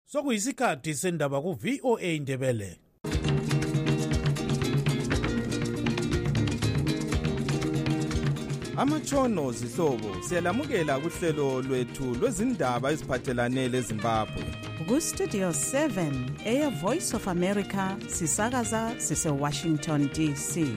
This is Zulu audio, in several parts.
Sokuyisikhathi sendaba ku VOA Indebele. Amatshono zihlobo siyalamukela kuhlelo lwethu lwezindaba eziphathelane leZimbabwe. Ku Studio 7 Air Voice of America sisakaza sise Washington DC.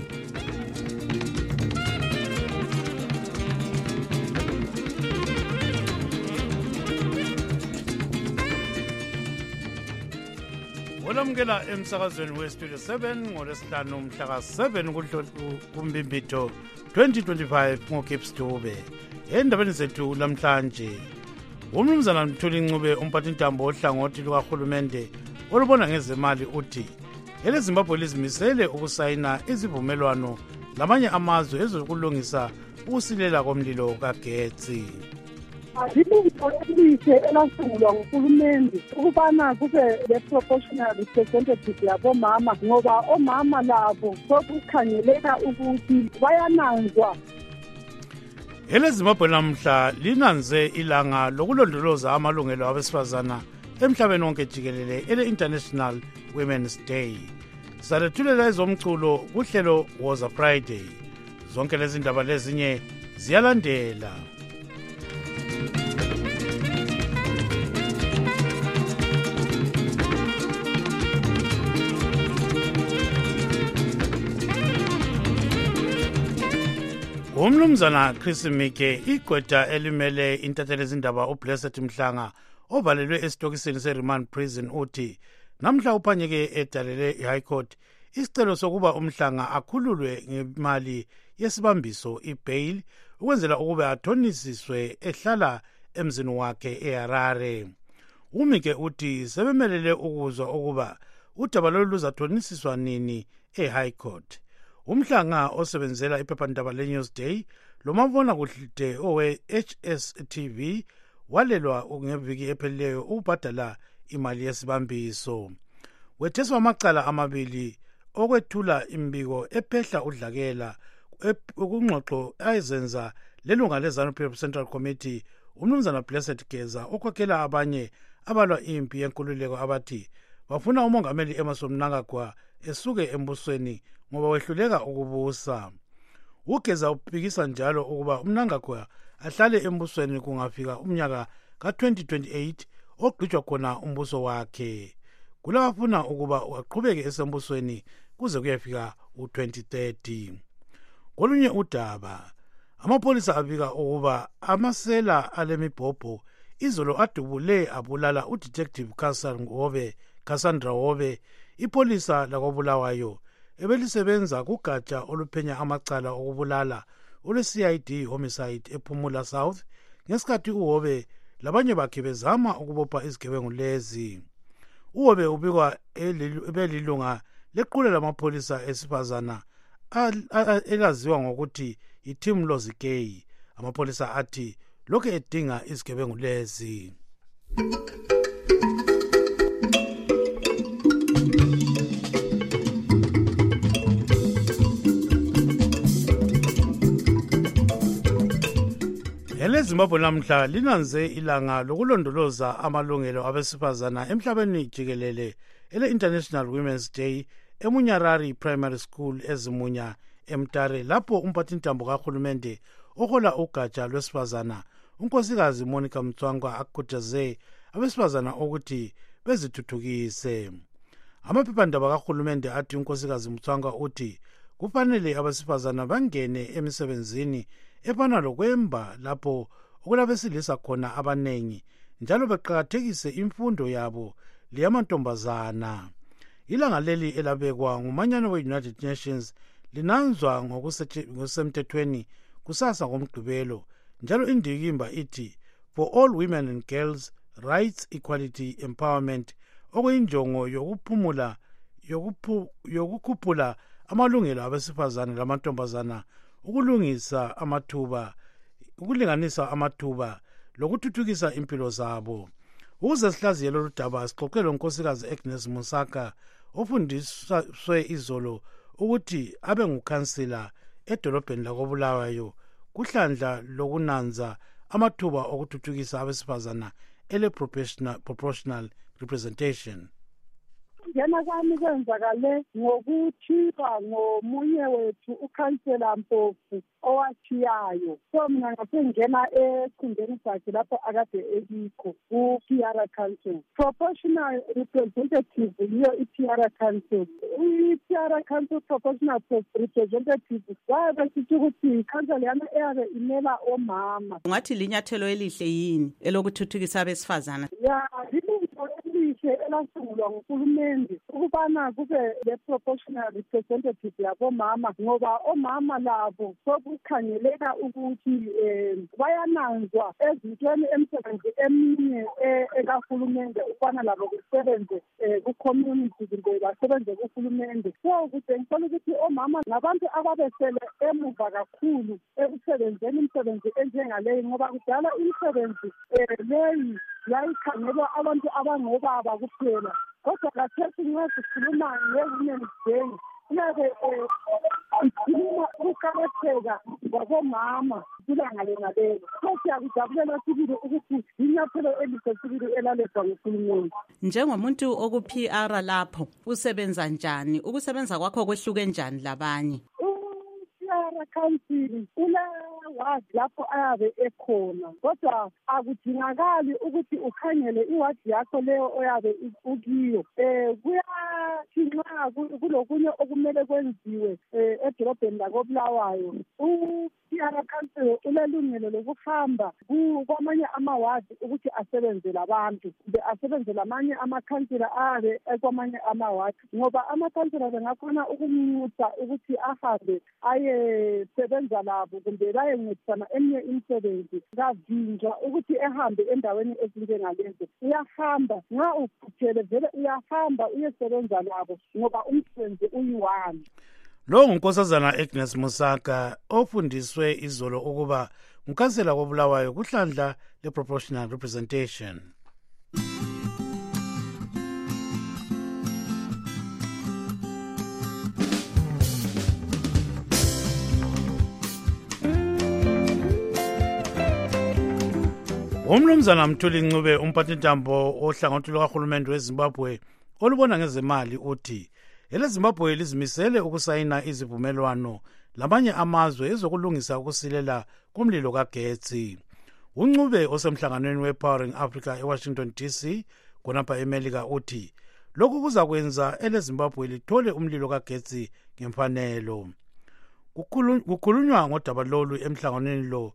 Olamukela emsakazweni we Studio 7 ngolesihlanu mhla ka7 kuMbimbitho 2025 ngoGibbs Dube. Endabeni zethu lamhlanje, umnumzana Mthuli Ncube umphathintambo ohlangothi lukahulumende olubona ngezemali uthi eleZimbabwe lizimisele ukusayina izivumelwano lamanye amazwe ezokulungisa ukusilela komlilo kagetsi. Azilungu elihle elasungulwa nguhulumende ukubana kube le-proportional representative yabomama, ngoba omama labo sokukhangeleka ukuthi bayananzwa. EleZimbabwe namhla linanze ilanga lokulondoloza amalungelo abesifazana emhlabeni wonke jikelele ele-International Women's Day. Salethulela ezomculo kuhlelo Woza Friday. Zonke lezi ndaba lezinye ziyalandela. Umnumzana Chris Mike igqwetha elimele intatheli ezindaba uBlessed Mhlanga ovalelwe esitokisini se-Remand Prison uthi namhla uphanyeke edalele i-High Court isicelo sokuba uMhlanga akhululwe ngemali yesibambiso i-bail ukwenzela ukuba athonisiswe ehlala emzini wakhe eHarare. uMike uthi sebemelele ukuzwa ukuba udaba lolu luzathonisiswa nini e-High Court. uMhlanga osebenzela iphephandaba le-Newsday lomabona kude owe-HSTV walelwa ngeviki ephelileyo ukubhadala imali yesibambiso. Wetheswa amacala amabili okwethula imbiko ephehla udlakela kungxoxo ayezenza lelunga leZanu-PF Central Committee umnumzana Blessed Geza okhokhela abanye abalwa impi yenkululeko abathi bafuna umongameli Emmerson Mnangagwa esuke embusweni ngoba wehluleka ukubusa. uGeza uphikisa njalo ukuba uMnangagwa ahlale embusweni kungafika umnyaka ka-2028 ogqitshwa khona umbuso wakhe. Kulabafuna ukuba aqhubeke esembusweni kuze kuyefika u-2030. Kolunye udaba, amapolisa abika ukuba amasela alemibhobho izolo adubule abulala uDetective Cassandra Hobe, ipolisa lakobulawayo ebelisebenza kugatsha oluphenya amacala okubulala ole-CID homicide ePhumula South ngesikhathi uHobe labanye bakhe bezama ukubopha izigebengu lezi. uHobe ubikwa ebelilunga lequla lamapolisa esifazana elaziwa ngokuthi iTeam Lozikei. Amapolisa athi lokhu edinga izigebengu lezi. EleZimbabwe namhla linanze ilanga lokulondoloza amalungelo abesifazana emhlabeni jikelele ele-International Women's Day eMunyarari Primary School ezimunya eMtare, lapho umphathintambo kahulumende ohola ugatsha lwesifazana unkosikazi Monica Mtswangwa akhuthaze abesifazana ukuthi bezithuthukise. Amaphephandaba kahulumende athi unkosikazi Mtswangwa uthi kufanele abesifazana bangene emisebenzini efana lokwemba lapho okulabesilisa khona abanengi njalo beqakathekise imfundo yabo leyamantombazana. Ilanga leli elabekwa ngumanyano we-United Nations linanzwa ngokusemthethweni kusasa ngomgqibelo, njalo indikimba ithi for all women and girls rights, equality, empowerment, okuyinjongo yokukhuphula amalungelo abesifazane lamantombazana, ukulinganisa amathuba lokuthuthukisa impilo zabo. Ukuze sihlaziye lolu daba sixoxe lonkosikazi Agnes Musaka ofundiswe izolo ukuthi abe ngukhansila edolobheni lakobulawayo kuhlandla lokunanza amathuba okuthuthukisa abesifazana ele-proportional Representation. Ngena kwami kwenzakale ngokuthiwa ngomunye wethu ukhansela Mpofu owathiyayo. So mina ngasengena esikhundleni sakhe lapho akade ekikho ku-Piara Council. Proportional representative yiyo i-Piara Council. I-Piara Council proportional representative wabe sithi ukuthi ikhansela yana eyabe imela omama. Ungathi linyathelo elihle yini elokuthuthukisa abesifazana? Ya, ilungu elihle elasungulwa nguhulumende ukubana kube le-proportional representative yabomama ngoba omama labo sokukhangeleka ukuthi bayananzwa ezintweni emisebenzi eminye ekahulumende ukubana labo kusebenze ku-community kumbe basebenze kuhulumende. So kutshengisa ukuthi omama ngabantu ababesele emuva kakhulu ekusebenzeni imisebenzi enjengaleyi ngoba kudala imisebenzi leyi yayikhangelwa abantu abangobaba kuphela. Kodwa kathesi nxa sikhuluma nge-Women's Day kuyabe ikhuluma ukuqakatheka kwabomama kulanga lenalelo. So siyakujabulela sibili ukuthi inyathelo elihle sibili elalethwa nguhulumende. Njengomuntu oku-PR lapho usebenza njani? Ukusebenza kwakho kwehluke njani labanye? U-Piara Council ward lapho ayabe ekhona kodwa akudingakali ukuthi ukhangele iwadi yakho leyo oyabe ukiyo. Kuyathi nxa kulokunye okumele kwenziwe edolobheni lakoBulawayo u-Piara Council ulelungelo lokuhamba kwamanye amawadi ukuthi asebenzele abantu kumbe asebenzele amanye amakhansila ayabe ekwamanye amawadi ngoba amakhansila bengakhona ukumnxusa ukuthi ahambe ayesebenza labo kumbe bayencedisana eminye imisebenzi. Kavinjwa ukuthi ehambe endaweni ezinjengalezo. Uyahamba nxa uphuthele vele uyahamba uyesebenza labo ngoba umsebenzi uyi-one. Lo ngunkosazana Agnes Musaka ofundiswe izolo ukuba ngukhansela koBulawayo kuhlandla le-proportional representation. Umnumzana Mthuli Ncube umphathintambo ohlangothi lukahulumende weZimbabwe olubona ngezemali uthi eleZimbabwe lizimisele ukusayina izivumelwano lamanye amazwe ezokulungisa ukusilela kumlilo kagetsi. uNcube osemhlanganweni wePowering Africa eWashington DC khonapha eMelika uthi lokhu kuzakwenza eleZimbabwe lithole umlilo kagetsi ngemfanelo. Kukhulunywa ngodaba lolu emhlanganweni lo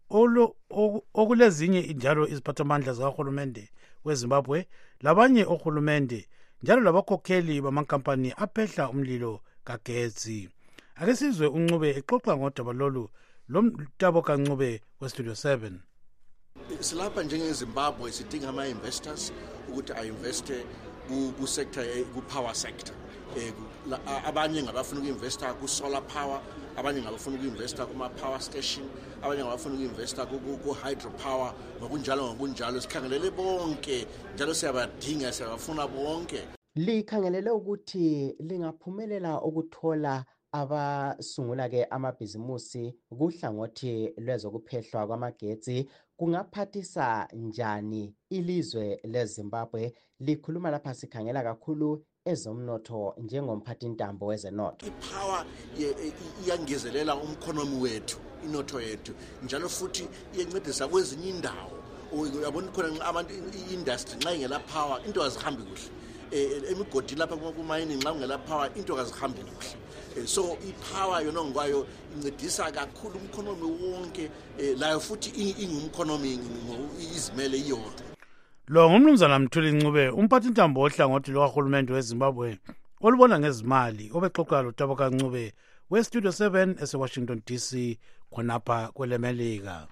okulezinye njalo iziphathamandla zikahulumende weZimbabwe labanye ohulumende njalo labakhokheli bamankampani aphehla umlilo kagetsi. Ake sizwe uNcube exoxa ngodaba lolu lomtabo kaNcube weStudio 7. Silapha njengeZimbabwe sidinga ama-investors ukuthi a-investe ku-sector ku-power sector. Abanye ngabafuna uku-investa ku-solar power, abanye ngabafuna uku-investa kuma-power station, abanye ngabafuna uku-investa ku-hydropower. Ngokunjalo sikhangelele bonke njalo siyabadinga, siyabafuna bonke. Likhangelele ukuthi lingaphumelela ukuthola abasungula ke amabhizimusi kuhlangothi lwezokuphehlwa kwamagetsi kungaphathisa njani ilizwe leZimbabwe. Likhuluma lapha sikhangela kakhulu ezomnotho njengomphathintambo wezenotho. Ipower iyangezelela umkhonomi wethu, inotho yethu, njalo futhi iyancedisa kwezinye indawo. Uyabona khona abantu i-industry nxa ingela power into azihambi kuhle. Emigodi lapha kuma-mining nxa ungela power into azihambi kuhle. So ipower yona ngokwayo incedisa kakhulu umkhonomi wonke, layo futhi ingumkhonomi izimele iyodwa. Lo ngumnumzana Mthuli Ncube umphathintambo ohlangothi lukahulumende weZimbabwe olubona ngezimali obexoxa lotabo kaNcube weStudio 7 eseWashington DC khonapha kwelemelika.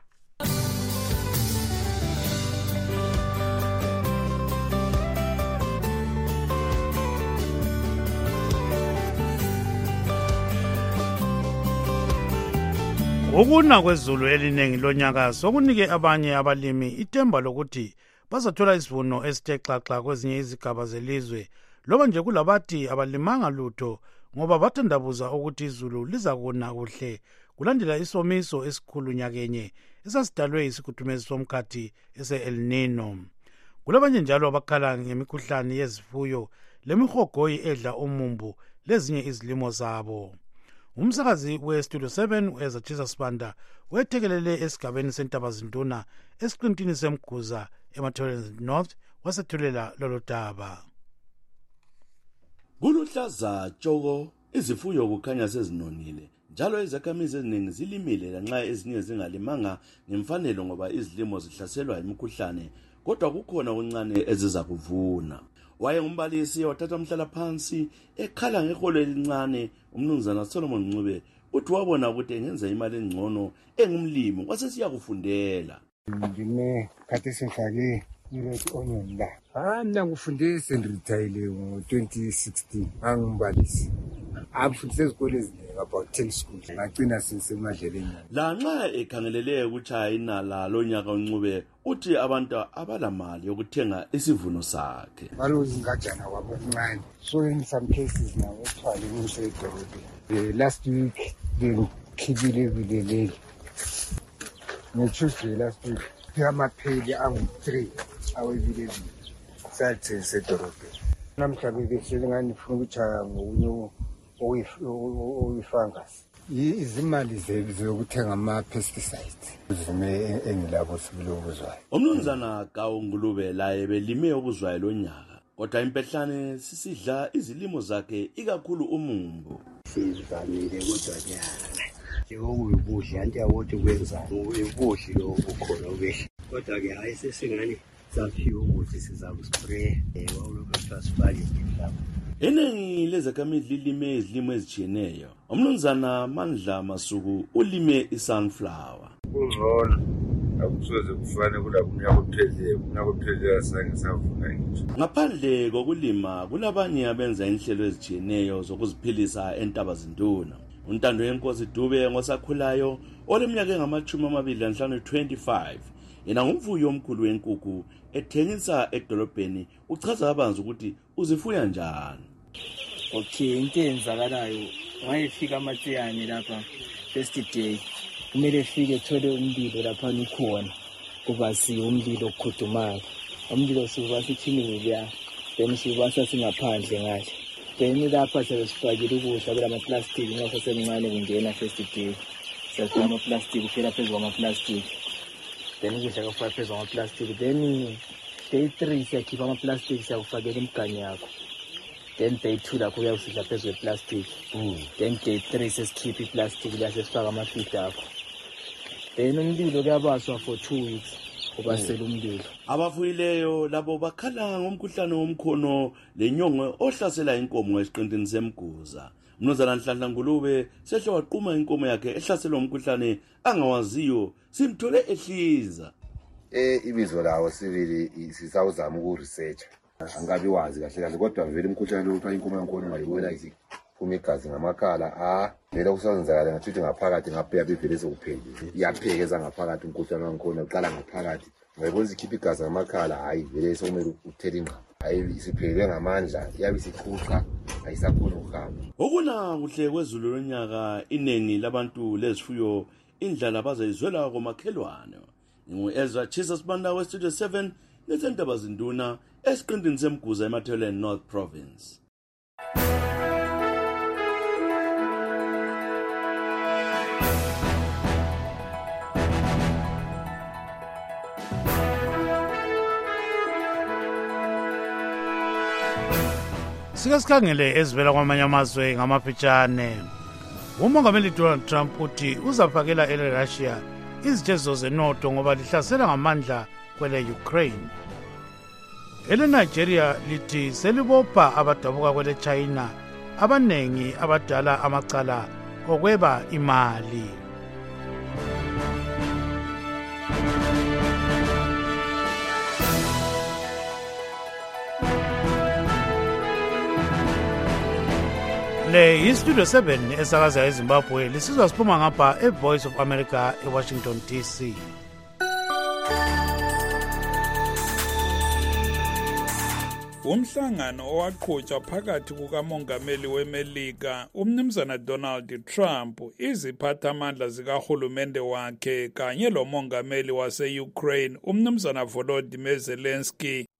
Ukuna kwezulu elinengi lonyaka sokunike abanye abalimi ithemba lokuthi bazathola isivuno esithe xaxa kwezinye izigaba zelizwe loba nje kulabathi abalimanga lutho ngoba bathandabuza ukuthi izulu lizakuna kuhle kulandela isomiso esikhulu nyakenye esasidalwe isikhuthumezi somkhathi ese-El Nino. Kulabanye njalo abakhala ngemikhuhlane yezifuyo lemihogoyi edla umumbu lezinye izilimo zabo. Umsakazi weStudio 7 uEzatshisa Sibanda wethekelele esigabeni seNtabazinduna esiqintini semguza eMathebeleni North wasethulela lolo daba. Kuluhlaza tshoko, izifuyo kukhanya sezinonile njalo izakhamizi eziningi zilimile lanxa ezinye zingalimanga ngemfanelo ngoba izilimo zihlaselwa imikhuhlane, kodwa kukhona okuncane eziza kuvuna. Wayengumbalisi wathatha umhlala phansi ekhala ngeholo elincane. Umnumzana Solomon Ncube uthi wabona ukuthi engenza imali engcono engumlimi wasesiya kufundela. Ngime khathi sifake iRed Onion la. Mina ngifunde sendiretire ngo-2016 ngangumbalisi. Angifundise ezikole eziningi about 10 schools. Ngagcina sesemadleleni. Lanxa ekhangelele ukuchaya inala lonyaka uNcube uthi abantu abalamali yokuthenga isivuno sakhe. Balozingajana kwabo okuncane. So in some cases now uthwale umsedolobheni. Last week ngikhibile evileleli. Nge-Tuesday last week amapheli angu-3 awevileleli. Sathi sedolobheni. Namhla bebehleli ngani ngifuna ukuchaya ngokunye oyifungus. Izimali zokuthenga ama-pesticides zime engilabo sibili okuzwayo. Umnumzana kaUngulube laye belime okuzwayo lo nyaka, kodwa impehlane sisidla izilimo zakhe ikakhulu umumbu. Sizamile kodwa nyana njengokuyibudla anti yawothi kwenza ubuhle lobukhona obehle, kodwa-ke hayi sesingani saphiwe ukuthi sizakuspray wawulokuthiwa sifake ngemhlaba. Iningi lezakhamizi lilime izilimo ezitshiyeneyo. Umnumzana Mandla Masuku ulime isunflower. Kungcono akusoze kufane kulapho unyakuphelele sange savuna ngisho. Ngaphandle kokulima kulabanye abenza inhlelo ezitshiyeneyo zokuziphilisa eNtabazinduna. uNtando Yenkosi Dube ngosakhulayo oleminyaka engama-25 25 yena ngumfuyi omkhulu wenkukhu ethengisa edolobheni. Uchaza abanzi ukuthi uzifuya njani. Okay, into enzakalayo wayefika amatsiyane lapha first day kumele efike ethole umlilo lapha nikhona kuba umlilo okukhudumayo. Umlilo siwubasa ithini ya then siwubasa singaphandle ngale then lapha sesifakile ukudla kulamaplastiki ngoba semncane kungena first day sesifaka amaplastiki ufela phezulu kwamaplastiki then ukudla kufaka phezulu kwamaplastiki then day 3 siyakhipha amaplastiki siyakufakela imigani yakho. Then day 2 lakho uyawusihla phezulu kweplastic. Then day 3 sesikhipha iplastic la sesifaka amafida akho. Then umlilo kuyabaswa for 2 weeks ubasela umlilo. Abafuyileyo labo bakhala ngomkhuhlane womkhono lenyongo ohlasela inkomo esiqintini semguza. Mnumzana Nhlanhla Ngulube sehle waquma inkomo yakhe ehlaselwa umkhuhlane angawaziyo simthole ehliza. Ibizo lawo sibili sisawuzama ukuresearch. Angabi wazi kahle kodwa vele umkhuhlane lo utha inkomo yakhona ungayiwela iphuma igazi ngamakhala vele kusenzakala ngathi ngaphakathi ngapheya bevele sokuphela iyaphekeza ngaphakathi umkhuhlane wakhona uqala ngaphakathi ngayibona ikhipha igazi ngamakhala hayi vele sokumele uthele ingqa hayi isiphelele ngamandla iyabe isiqhuqa ayisakhona ukuhamba. Okuna kuhle kwezulu lonyaka inengi labantu lezifuyo indlala bazayizwela komakhelwane. Ezatshisa Sibanda weStudio 7 nesentabazinduna esiqintini semguza eMathebeleni North Province. Sike sikhangele ezivela kwamanye amazwe ngamafitshane. Umongameli Donald Trump uthi uzafakela eRussia izitshezo zenotho ngoba lihlasela ngamandla kwele Ukraine. EleNigeria lithi selibopha abadabuka kwele China abanengi abadala amacala okweba imali. Le yiStudio 7 esakaza eZimbabwe lisizwa siphuma ngapha eVoice of America eWashington DC. Umhlangano owaqhutshwa phakathi kukamongameli weMelika umnumzana Donald Trump, iziphathamandla zikahulumende wakhe kanye lomongameli wase-Ukraine umnumzana Volodymyr Zelensky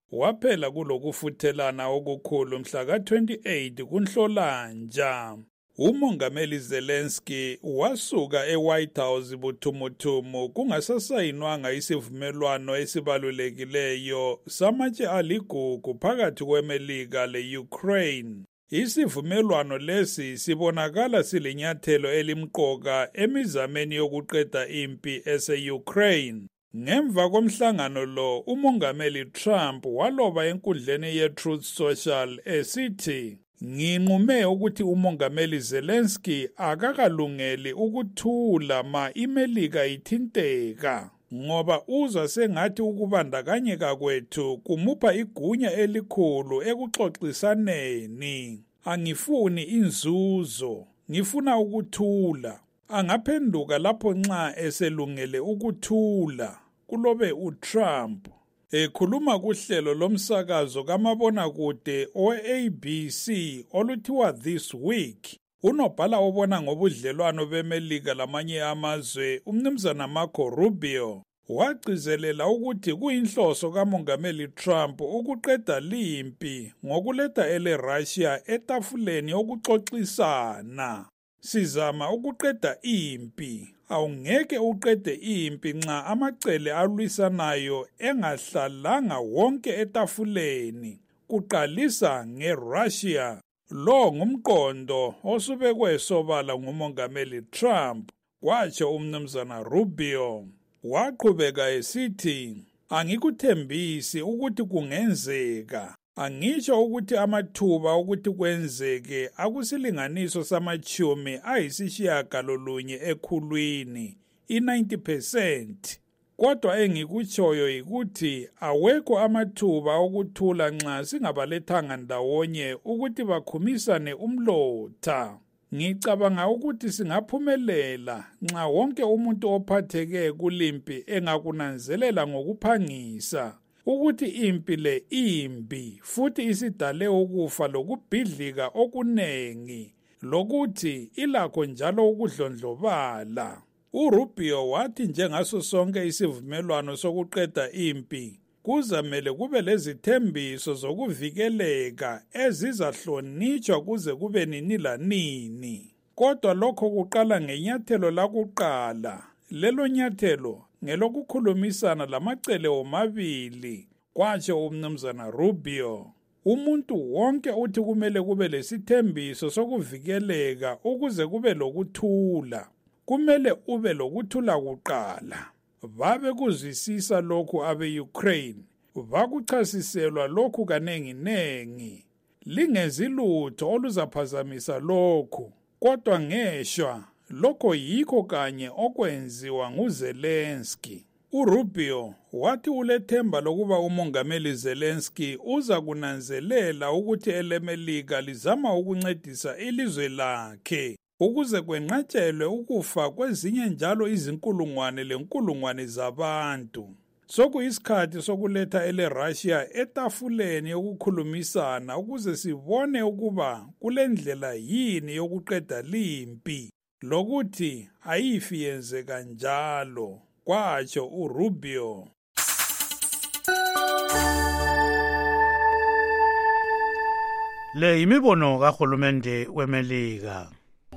waphela kulokufuthelana okukhulu mhla ka-28 kuNhlolanja. UMongameli Zelensky wasuka eWhite House buthumuthumu kungasasayinwanga isivumelwano esibalulekileyo samatshe aligugu phakathi kweMelika le-Ukraine. Isivumelwano lesi sibonakala silinyathelo elimqoka emizameni yokuqeda impi ese-Ukraine. Ngemva komhlangano lo, uMongameli Trump waloba enkundleni ye-Truth Social esithi, "Nginqume ukuthi uMongameli Zelensky akakalungeli ukuthula ma iMelika ithinteka, ngoba uzwa sengathi ukubandakanyeka kwethu kumupha igunya elikhulu ekuxoxisaneni. Angifuni inzuzo, ngifuna ukuthula. Angaphenduka lapho nxa eselungele ukuthula," kulobe uTrump. Ekhuluma kuhlelo lomsakazo kamabonakude o-ABC oluthiwa This Week, unobhala obona ngobudlelwano beMelika lamanye amazwe, uMnumzana Marco Rubio, wagcizelela ukuthi kuyinhloso kaMongameli Trump ukuqeda limpi ngokuletha ele-Russia etafuleni yokuxoxisana. "Sizama ukuqeda impi. Awungeke uqede impi nxa amacele alwisanayo engahlalanga wonke etafuleni, kuqalisa ngeRussia." Lo ngumqondo osubekwe sobala nguMongameli Trump, kwatsho uMnumzana Rubio. Waqhubeka esithi, "Angikuthembisi ukuthi kungenzeka. Angisho ukuthi amathuba ukuthi kwenzeke akusilinganiso samachumi ayisishiyagalolunye ekhulwini, i-90%. Kodwa engikutshoyo yikuthi awekho amathuba okuthula nxa singabalethanga ndawonye ukuthi bakhumisane umlotha. Ngicabanga ukuthi singaphumelela nxa wonke umuntu ophatheke kulimpi engakunanzelela ngokuphangisa ukuthi impi le imbi futhi isidale ukufa lokubhidlika okunengi, lokuthi ilakho njalo ukudlondlobala." URubio wathi njengaso sonke isivumelwano sokuqeda impi, kuzamele kube lezithembiso zokuvikeleka ezizahlonitshwa kuze kube nini lanini. Kodwa lokho kuqala ngenyathelo lakuqala. Lelo nyathelo ngelokukhulumisana lamacele omabili, kwatsho uMnumzana Rubio. Umuntu wonke uthi kumele kube lesithembiso sokuvikeleka ukuze kube lokuthula. Kumele ube lokuthula kuqala. Babe kuzwisisa lokhu abe-Ukraine, bakuchasiselwa lokhu kanenginengi. Lingenzi lutho oluzaphazamisa lokhu, kodwa ngeshwa lokho yikho kanye okwenziwa nguZelensky. URubio wathi ulethemba lokuba uMongameli Zelensky uza kunanzelela ukuthi eleMelika lizama ukuncedisa ilizwe lakhe ukuze kwenqatshelwe ukufa kwezinye njalo izinkulungwane lenkulungwane zabantu. Sokuyisikhathi sokuletha ele-Russia etafuleni yokukhulumisana ukuze sibone ukuba kulendlela yini yokuqeda limpi, lokuthi ayifi yenzeka njalo, kwatsho uRubio. Le yimibono kahulumende weMelika.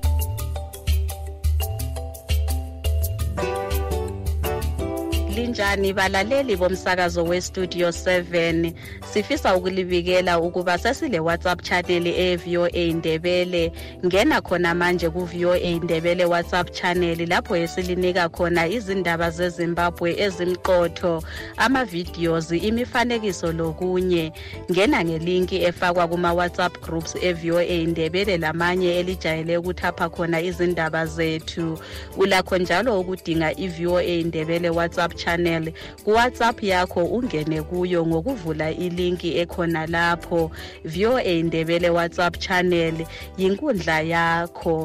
Linjani balaleli bomsakazo weStudio 7, sifisa ukulibikela ukuba sesile WhatsApp channel eVOA Indebele. Ngena khona manje kuVOA Indebele WhatsApp channel lapho esilinika khona izindaba zeZimbabwe ezimqotho, ama-videos, imifanekiso lokunye. Ngena ngelinki efakwa kuma WhatsApp groups eVOA Indebele lamanye elijayele ukuthapha khona izindaba zethu. Ulakho njalo ukudinga iVOA Indebele WhatsApp channel kuWhatsApp yakho, ungene kuyo ngokuvula ilinki ekhona lapho. VOA Indebele WhatsApp channel yinkundla yakho.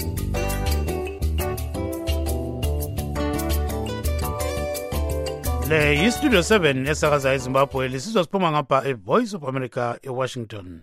Le yiStudio 7 esakaza eZimbabwe, lisizwa siphuma ngapha eVoice of America eWashington.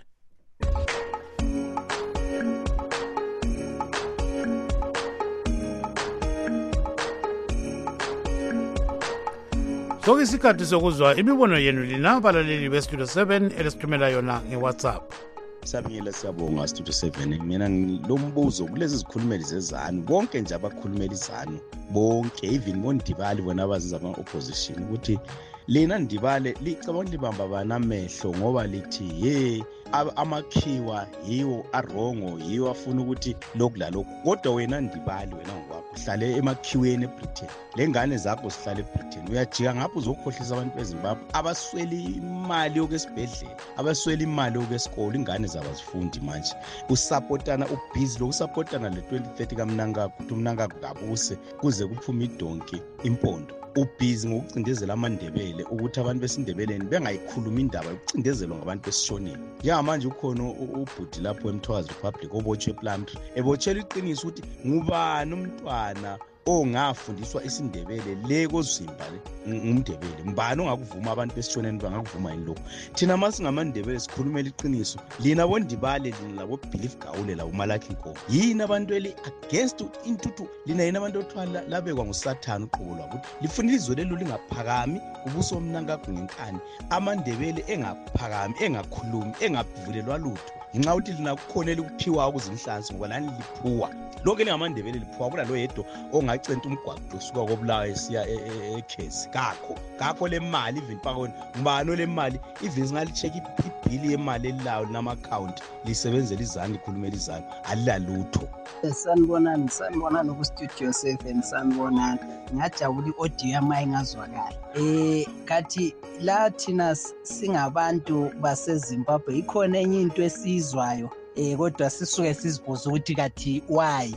sokuyisikhathi sokuzwa imibono yenu lina balaleli bestudio 7 elesithumela yona ngeWhatsApp. Sabingela siyabonga Studio 7. Mina ngilombuzo kulezi zikhulumeli zezanu bonke nje abakhulumeli izanu bonke even mondibali bona abaziza ama opposition ukuthi lena ndibale licabanga libamba banamehlo ngoba lithi amakhiwa yiwo arongo yiwo afuna ukuthi lokudlalokho kodwa wena ndibali wena ngokwakho uhlale emakhiweni eBritain lengane zakho sihlale eBritain uyajika ngapho uzokhohlisa abantu beZimbabwe abasweli imali yokwesibhedlela abasweli imali yokwesikole ingane zabazifundi manje usupportana ubhizi lokusupportana le2030 kaMnangagwa ukuthi uMnangagwa kabuse kuze kuphume idonki impondo ubhizi ngokucindezela amandebele ukuthi abantu besindebeleni bengayikhuluma indaba yokucindezelwa ngabantu besishonile njengamanje ukhona ubhudi lapho eMthwazi Republic obotshwe ePlumtree ebotshela iqiniso ukuthi ngubani umntwana ongafundiswa isindebele le kozimba le ngumndebele mbani ongakuvuma abantu besishoneni bangakuvuma yini lokho thina masingamandebele sikhulumela iqiniso lina bondibale lina labo Belief Gawule labo Malaki Nkomo yini abantu eli against intuthu lina yini abantu othwala labekwa nguSathana uqobo lwabo lifuna izwe lelo lingaphakami ubuso Mnangagwa ngenkani amandebele engaphakami engakhulumi engavulelwa lutho nxa uthi lina kukhonela ukuphiwa ukuzinhlansi ngoba lani liphuwa lonke lingamandebele liphuwa kula lo yedwa ongacenta umgwaqo usuka koBulawayo esiya eKhesi kakho le mali even pakona ngubani le mali even singalicheck ibhili yemali elawo nama account lisebenzela izani ikhulumela izani alilalutho. sanibonani ku Studio 7 sanibonani ngajabula iaudio yami ingazwakala kathi la thina singabantu baseZimbabwe ikhona enye into esizwayo kodwa sisuke sizibuza ukuthi kathi why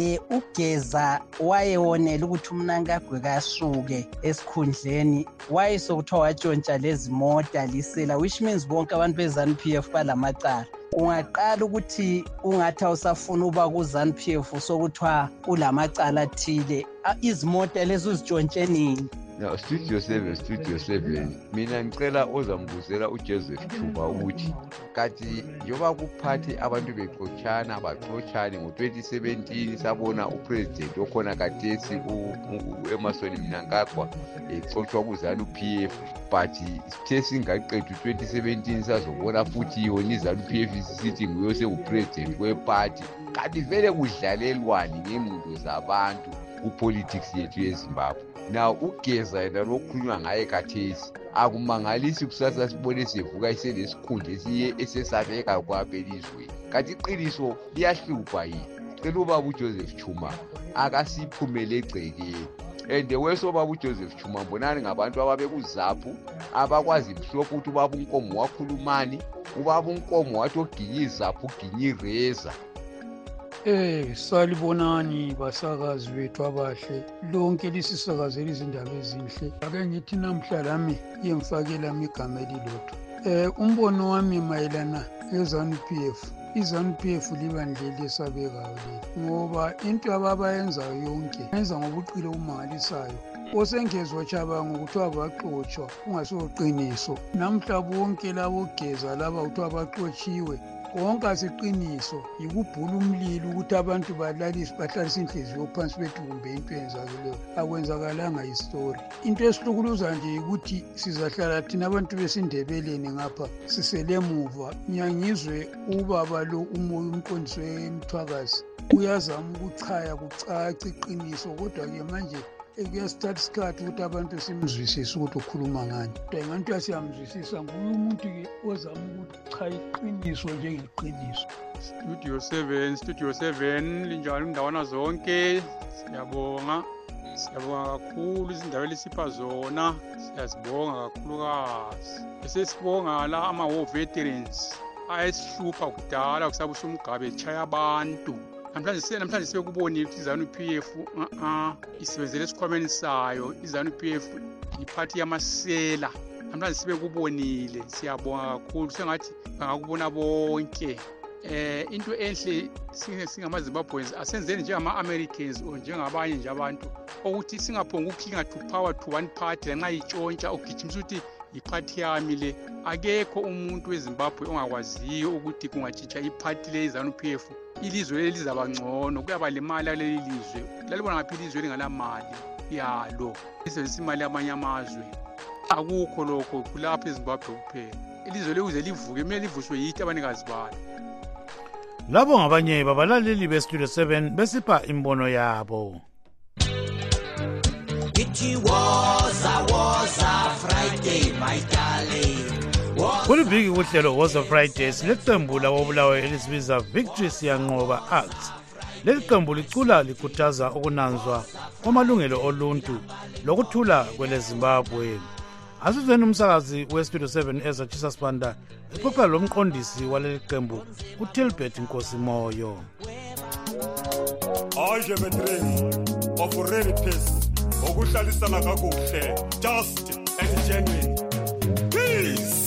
ugeza wayewonela ukuthi uMnangagwa kasuke esikhundleni wayesokuthiwa watshontsha lezi mota lisela which means bonke abantu beZANU-PF balamacala ungaqala ukuthi ungathi awusafuna uba kuZANU-PF sokuthiwa ulamacala athile izimota lezo uzitshontsheni. No, Studio 7 mina ngicela ozambuzela uJoseph Chuba ukuthi kathi njoba kuphathi abantu bexoxana baxoxane ngo2017 sabona upresident okhona kathesi uEmmerson Mnangagwa exoxwa kuZANU-PF but sithe singaqedwa 2017 sazobona futhi yona iZANU-PF sithi nguye sengupresident weparty kanti vele kudlalelwani ngengqondo zabantu kupolitics yethu yeZimbabwe. Now ugeza yena lokhulunywa ngaye kathesi akumangalisi kusasa sibone sivuka isenesikhundla esiye esesabeka kwabelizwe kanti iqiniso liyahlupha yini cela ubaba uJoseph Chuma akasiphumele egcekeni and wesobaba uJoseph Chuma mbonani ngabantu ababekuzaphu abakwazi mhlophe ukuthi ubaba uNkomo wakhulumani ubaba uNkomo wathi oginyizaphu uginyireza. Salibonani basakazi bethu abahle lonke lisisakazela izindaba ezinhle ake ngithi namhla lami ngiyemfakela igama elilodwa umbono wami mayelana neZANU-PF iZANU-PF libandleli esabekayo leli ngoba into ababayenzayo yonke yenza ngobuqile umangalisayo osengezwa chabango ukuthi abaxoxwa ungasoqiniso namhla bonke labo geza laba ukuthi abaxoxiwe konke asiqiniso yikubhula umlilo ukuthi abantu bahlalisa inhliziyo phansi bethu kumbe into eyenzakeleyo akwenzakalanga istory into esihlukuluza nje ukuthi sizahlala thina abantu besindebeleni ngapha siselemuva ngiyangizwe ubaba lo umoya umqondisi weMthwakazi uyazama ukuchaya kucaca iqiniso kodwa-ke manje kuyasithatha isikhathi ukuthi abantu simzwisise ukuthi ukhuluma ngani kodwa inganti siyamzwisisa nguye umuntu-ke ozama ukuchaya iqiniso njengeliqiniso. Studio 7 linjalo indawana zonke siyabonga kakhulu izindaba elisipha zona siyazibonga kakhulukazi esesibonga la ama-war veterans ayesihlupha kudala kusabusa umgabe echaya abantu namhlanje sebekubonile ukuthi iZANU-PF isebenzele esikhwameni sayo iZANU-PF iphathi yamasela namhlanje sebekubonile siyabonga kakhulu sengathi bangakubona bonke into enhle singamaZimbabweans asenzeni njengama-Americans or njengabanye nje abantu ukuthi singaphonga ukukhinga to power to one party lanxa itshontsha ugijimisa ukuthi iphathi yami le akekho umuntu weZimbabwe ongakwaziyo ukuthi kungatshintsha iphathi le iZANU-PF ilizwe leli lizaba ngcono kuyaba le mali kuleli lizwe lalibona ngaphi ilizwe lingalamali yalo lisebenzisa imali yamanye amazwe akukho lokho kulapha eZimbabwe kuphela. Ilizwe lekuze livuke kumele livushwe yithi abanikazi balo. Labo ngabanye babalaleli beStudio 7 besipha imbono yabo. It was a Friday, my darling. Kulibiki kuhlelo was a Friday sileqembu labobulawayo elisibiza Victory Siyanqoba Arts. Leli qembu licula likhuthaza ukunanzwa kwamalungelo oluntu lokuthula kwele Zimbabwe. Asizweni umsakazi weStudio 7 ezatshisa sibanda exoxa lomqondisi waleli qembu uTilbert Nkosimoyo. Aje veteran of real peace okuhlalisana kakuhle just and genuine peace.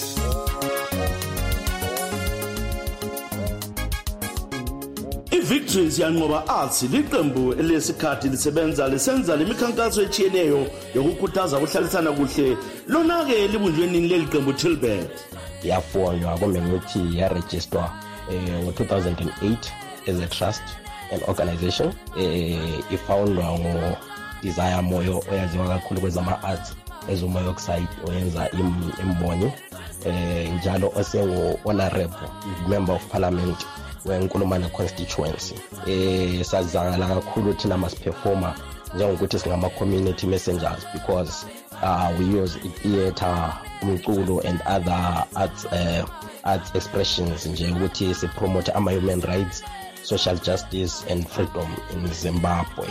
iVictory Siyanqoba Arts liqembu elesikhathi lisebenza lisenza lemikhankaso etshiyeneyo yokukhuthaza ukuhlalisana kuhle lona-ke libunjweni leli qembu Tilbert. Yafonywa kumbe ngithi yaregister ngo-2008 as a trust and organization ifoundwa ngo-Desire Moyo oyaziwa kakhulu kwezama-arts ezumoyo oxide oyenza imbonyi njalo osengu-honorable member of parliament weNkulumane constituency. Sazizakala kakhulu thina masiperformer njengokuthi singama-community messengers because we use theatre, umculo and other arts expressions nje ukuthi sipromote ama-human rights, social justice and freedom in Zimbabwe.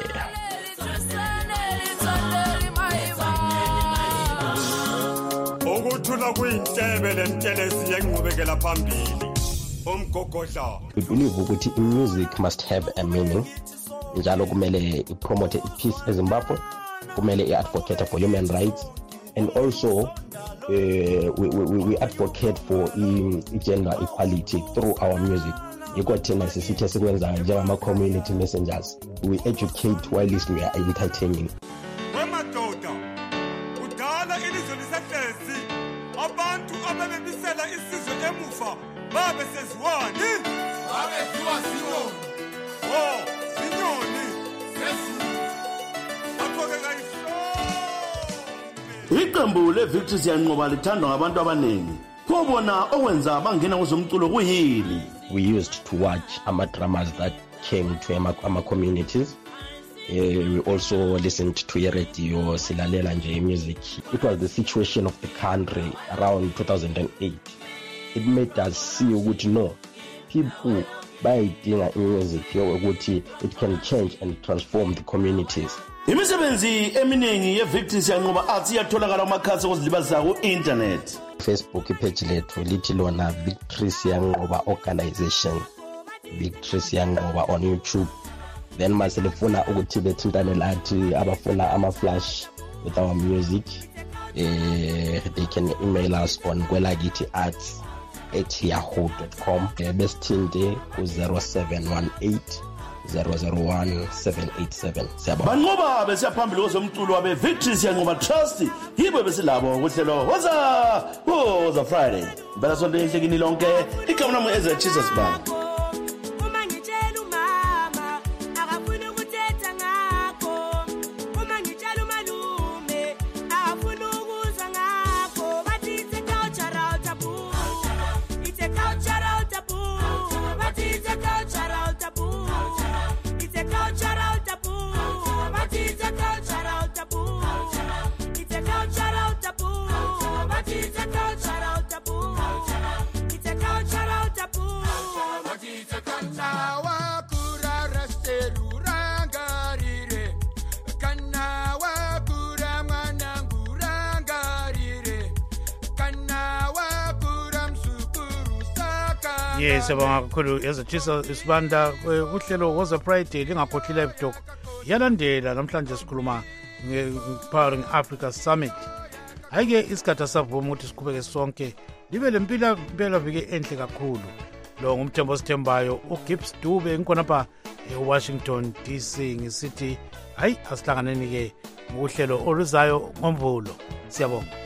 Ukuthula kuyintebe lentelezi yenqubekela phambili. We believe ukuthi music must have a meaning. Njalo kumele ipromote peace eZimbabwe, kumele advocate for human rights, and also we advocate for gender equality through our music. Ikothina sisithe sikwenza njengama-community messengers. We educate while we are entertaining. Wemadoda, kudala ilizwe lisehlezi, abantu abebebisela isizwe emuva, babe seziwani, babe ziwa zinyoni. Oh, zinyoni, sezulu. Akhoke kayihlombe. Iqembu leVictory Siyanqoba lithandwa ngabantu abaningi. Kubona okwenza bangena kwezomculo kuyini? We used to watch ama-dramas that came to ama-communities. We also listened to radio, silalela nje music. It was the situation of the country around 2008. It made us see ukuthi no, people bayidinga music yokuthi it can change and transform the communities. Imisebenzi eminingi yeVictory Siyanqoba Arts iyatholakala kumakhasi okuzilibazisa ku-internet. Facebook page lethu lithi lona Victory Siyanqoba Organization, Victory Siyanqoba on YouTube. Then maselefuna ukuthi bethintane lathi abafuna ama-flash with our music, they can email us on kwelakithi@yahoo.com. Besithinte ku-0718 001-787. Banqoba besiyaphambili kwezomculo wabe Victory Siyanqoba Trust yibo besilabo kuhlelo woza Friday. Impela sonto enhlekini lonke igama nami ezatshisa sibanga. Yes, abangakakhulu ezatshisa isibanda kuhlelo was a Friday lingakhohlile ebudoko yalandela namhlanje sikhuluma nge-Empowering Africa Summit. Ayike isikhathi savuma ukuthi siqhubeke sonke libe lempela viki enhle kakhulu. Lo ngumthembo sithembayo uGibbs Dube ngikhonapha eWashington DC ngisithi hayi asihlanganeni ke ngohlelo oluzayo ngomvulo. Siyabonga.